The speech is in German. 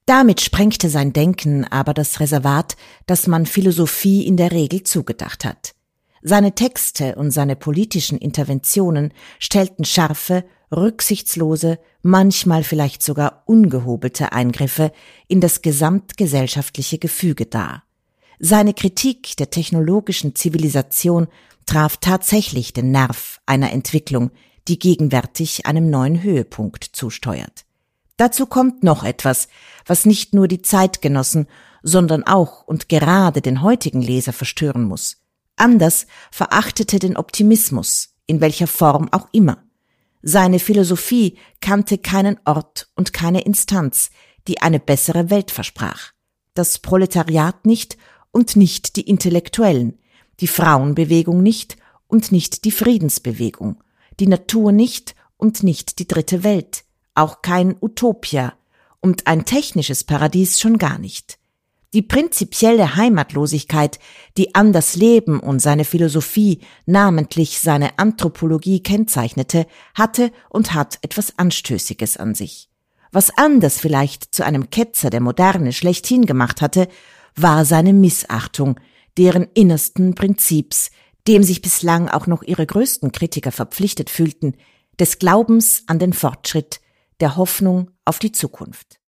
Damit sprengte sein Denken aber das Reservat, das man Philosophie in der Regel zugedacht hat. Seine Texte und seine politischen Interventionen stellten scharfe, rücksichtslose, manchmal vielleicht sogar ungehobelte Eingriffe in das gesamtgesellschaftliche Gefüge dar. Seine Kritik der technologischen Zivilisation traf tatsächlich den Nerv einer Entwicklung, die gegenwärtig einem neuen Höhepunkt zusteuert. Dazu kommt noch etwas, was nicht nur die Zeitgenossen, sondern auch und gerade den heutigen Leser verstören muss. Anders verachtete den Optimismus, in welcher Form auch immer. Seine Philosophie kannte keinen Ort und keine Instanz, die eine bessere Welt versprach. Das Proletariat nicht und nicht die Intellektuellen, die Frauenbewegung nicht und nicht die Friedensbewegung, die Natur nicht und nicht die dritte Welt, auch kein Utopia und ein technisches Paradies schon gar nicht. Die prinzipielle Heimatlosigkeit, die Anders Leben und seine Philosophie, namentlich seine Anthropologie kennzeichnete, hatte und hat etwas Anstößiges an sich. Was Anders vielleicht zu einem Ketzer der Moderne schlechthin gemacht hatte, war seine Missachtung deren innersten Prinzips, dem sich bislang auch noch ihre größten Kritiker verpflichtet fühlten, des Glaubens an den Fortschritt, der Hoffnung auf die Zukunft.